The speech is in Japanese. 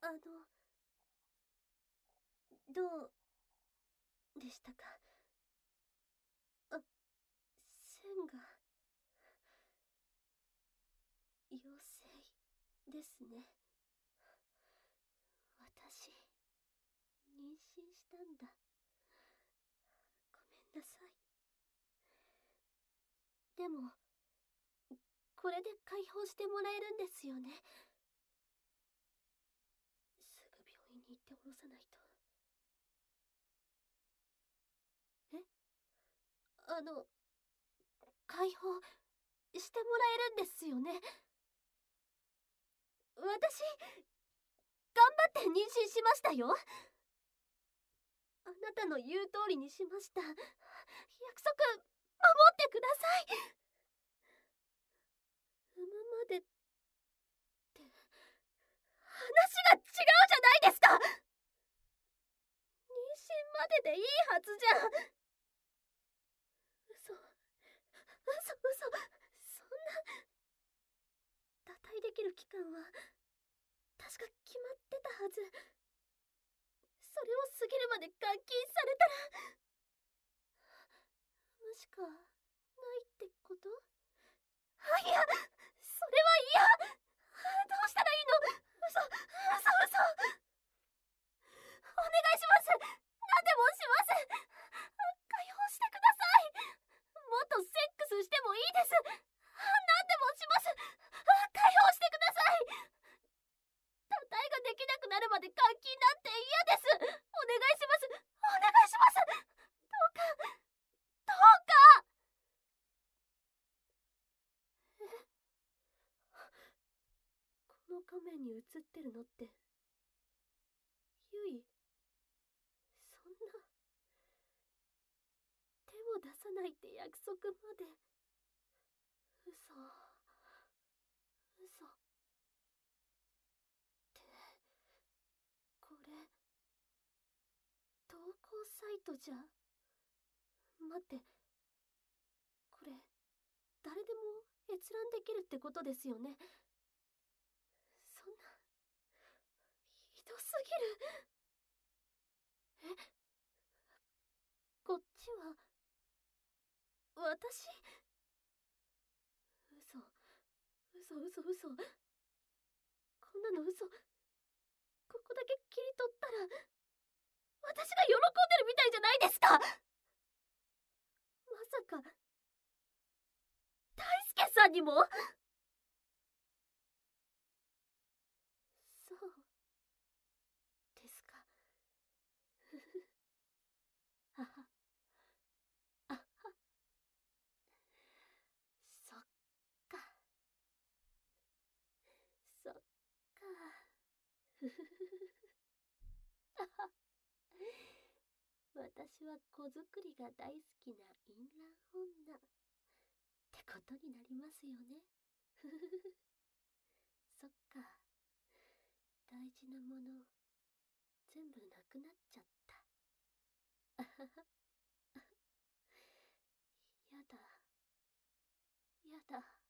どうでしたか？線が陽性ですね。私、妊娠したんだ。ごめんなさい。でも、これで解放してもらえるんですよね。すぐ病院に行っておろさないと。解放してもらえるんですよね。私、頑張って妊娠しましたよ。あなたの言う通りにしました。約束、守ってください。産むまでって、話が違うじゃないですか。妊娠まででいいはずじゃ。嘘、そんな。堕胎できる期間は確か決まってたはず。それを過ぎるまで監禁されたら、産むしかないってこと？いや、それは嫌。どうしたらいいの？嘘。お願いします。何でもします。解放してください。もっとセックスしてもいいです。何でもします。解放してください。堕胎ができなくなるまで監禁なんて嫌です。お願いします。お願いします。どうか、どうか。この画面に映ってるのってゆい？そんな。手を出さないって約束まで。嘘ってこれ投稿サイトじゃ。待って、これ誰でも閲覧できるってことですよね。そんな、ひどすぎる。こっちは私？嘘。こんなの嘘。ここだけ切り取ったら私が喜んでるみたいじゃないですか。まさか大輔さんにも？そうですか。あはあは。そっかそっか。ふふふ私は子作りが大好きな淫乱女ってことになりますよね。ふふふそっか。大事なもの全部なくなっちゃった。あはは。やだ